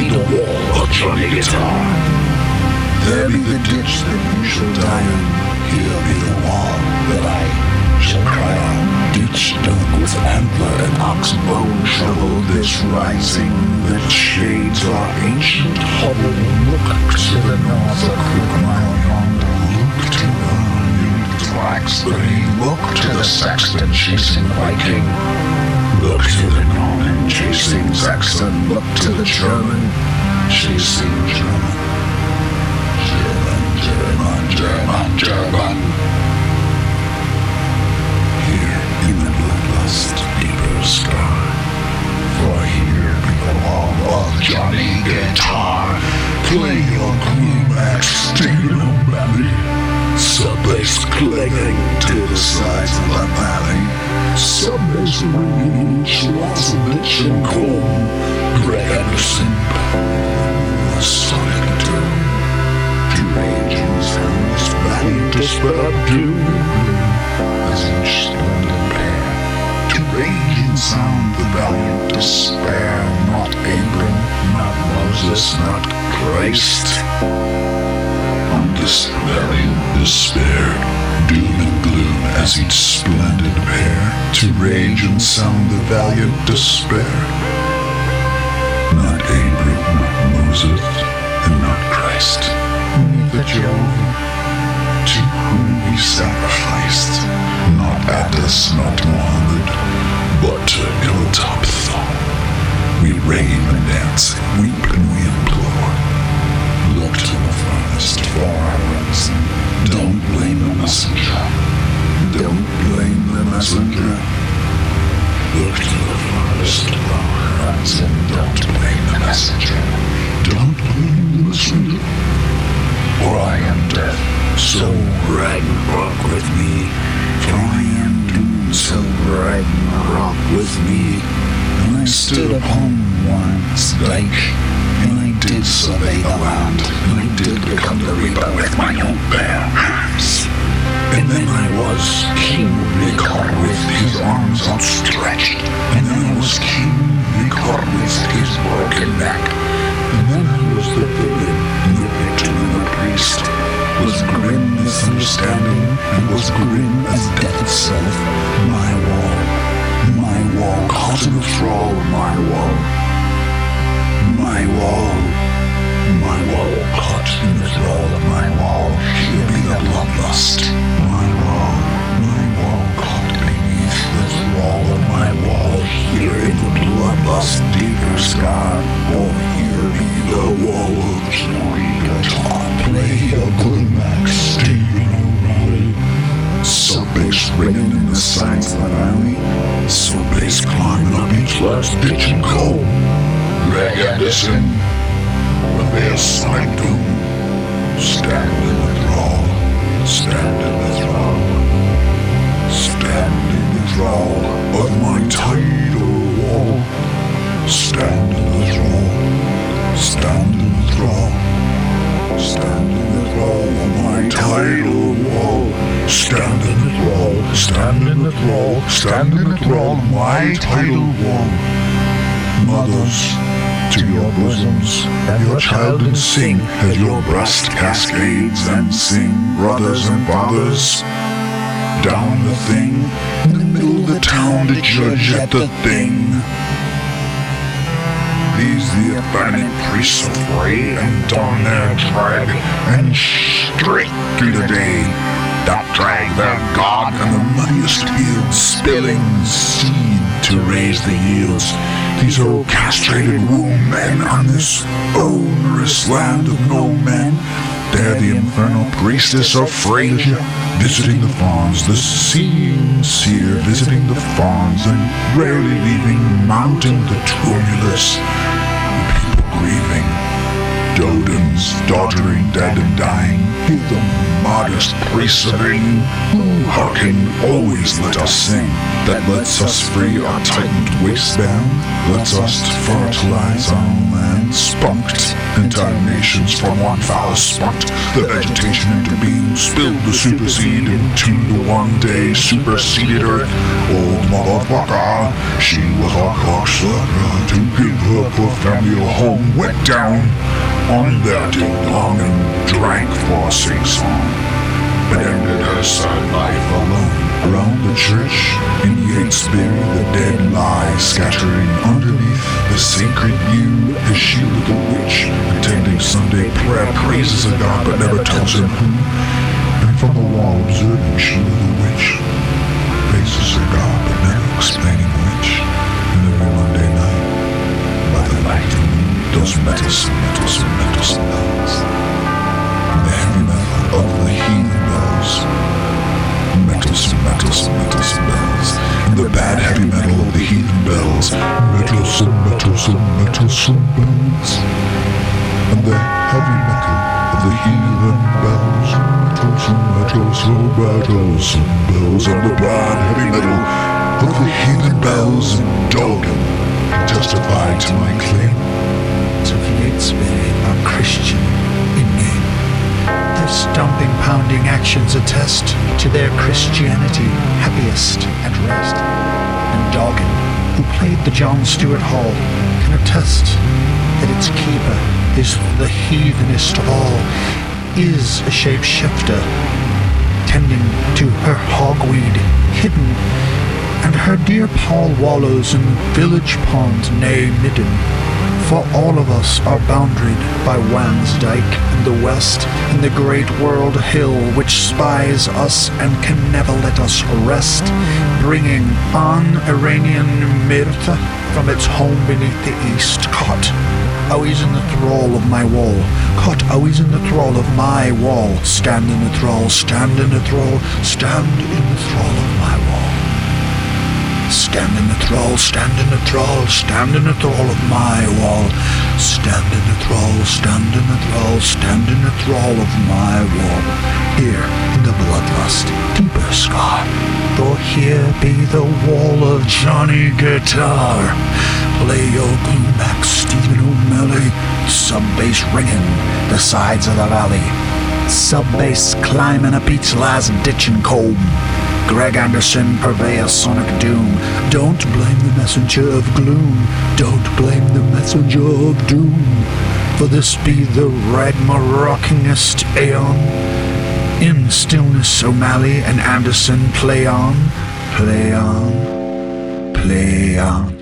be the wall of Johnny Guitar. There be the ditch that you shall die in. Here be the wall that I shall cry on. Ditch dug with antler and ox bone shovel. This rising that shades our ancient hovel. Look to the north, a quick mile yonder. Look to the Flaxbury. Look to the Saxon chasing Viking. Look to the Norman chasing Saxon. Look to the German chasing German. German. Here in the bloodlust deeper scar. For here be the wall of Johnny Guitar. Play your Clumax, Stephen O'Malley. Sub-bass clanging to the sides of the valley. Sub-bass ringing each loss of bitch and comb. Greg Anderson, the sonic doom. To rage and sound this valley to spell doom. As each splendid pair. To rage and sound the valiant despair. Not Abram, not Moses, not Christ. On this valley despair, doom and gloom as each splendid pair. To rage and sound the valiant despair. Not Abram, not Moses, and not Christ. Neither Jehovah, to whom we sacrificed. Not Atlas, not Muhammad, but to hilltop Thor. We rave and dance, weep and we implore. Look to the farthest for our ransom. Don't blame the messenger. Don't blame the messenger. Look to the farthest for our ransom. Don't blame the messenger. Don't blame the messenger. For I am death, so Ragnarok with me. For I am doomed, so Ragnarok with me. And I stood upon one's dyke, and I did survey the land, and I did become the reaper with my own bare hands. And then I was King Vigor with his arms outstretched, and then I was King Vigor with his broken neck, and then I was the villain, the victim, and the priest. Was grim misunderstanding, and was grim as death itself. My wall, caught in the thrall of my wall. My wall, caught in the thrall of my wall. Here be the bloodlust. My wall, caught beneath the thrall of my wall. Here in the bloodlust deeper scar. Oh, here be the wall of Johnny Guitar. Play your Clumax, Stephen O'Malley. Sub-bass ringing in the sides of the valley. Sub-bass climbing up each last ditch and comb. Greg Anderson, with their sonic doom. Stand in the thrall, stand in the thrall. Stand in the thrall of my tidal wall. Stand in the thrall, stand in the thrall. Stand in the thrall of my tidal wall. Stand in the thrall, stand in the thrall, stand in the thrall of my tidal wall. Mothers, to your bosoms, and your child and sing, as your breast cascades and sing, brothers and fathers. Down the thing, in the middle of the town to judge at the thing. These the effeminate priests affray, and on their drag, and straight through the day, that drag their god and the muddiest fields, spilling seed to raise the yields. These old castrated womb men on this onerous land of no men. They're the infernal priestess of Phrygia, visiting the fawns, the seeing seer visiting the fawns, and rarely leaving, mounting the tumulus, the people grieving, Dodons doddering, dead and dying, hear the modest priests sing, who hearken, always let us sing, that lets us free our tightened waistband, lets us fertilize our own land. man spunked entire nations from one foul spunked the vegetation into being, spilled the superseed into the one-day superseded earth. Old motherfucker, she was a cocksucker to give her poor family a home, went down on their ding-dong and drank for a sing-song, but ended her sad life alone. Around the church in Yatesbury the dead lie, scattering underneath the sacred yew as she with the witch, attending Sunday prayer, praises a God but never tells him who, and from the wall observing she with the witch, praises her God but never explaining which. And every Monday night, by the light of the moon, those metalsome bells, and the heavy metal of the heathen bells, metalsome bells, and the bad heavy metal of the heathen bells, metalsome bells, and the heavy metal of the heathen bells, metalsome bells, and the bad heavy metal of the heathen bells, and Dogan testified to my claim. To Yatesbury are Christian in name. Their stomping, pounding actions attest to their Christianity, happiest at rest. And Doggin, who played the John Stuart Hall, can attest that its keeper is the heathenest of all, is a shapeshifter, tending to her hogweed hidden, and her dear Paul wallows in village ponds nay midden. For all of us are boundaried by Wansdyke and the west, and the great world hill which spies us and can never let us rest, bringing on Iranian Myrta from its home beneath the east, caught always in the thrall of my wall, caught always in the thrall of my wall. Stand in the thrall, stand in the thrall, stand in the thrall of my wall. Stand in the thrall, stand in the thrall, stand in the thrall of my wall. Stand in the thrall, stand in the thrall, stand in the thrall of my wall. Here in the bloodlust, deeper scar, for here be the wall of Johnny Guitar. Play your Glumax, Stephen O'Malley, sub-bass ringing the sides of the valley, sub-bass climbing a beach last ditch and comb. Greg Anderson, purveyor sonic doom. Don't blame the messenger of gloom, don't blame the messenger of doom, for this be the Ragnarokingest aeon. In stillness O'Malley and Anderson play on, play on, play on.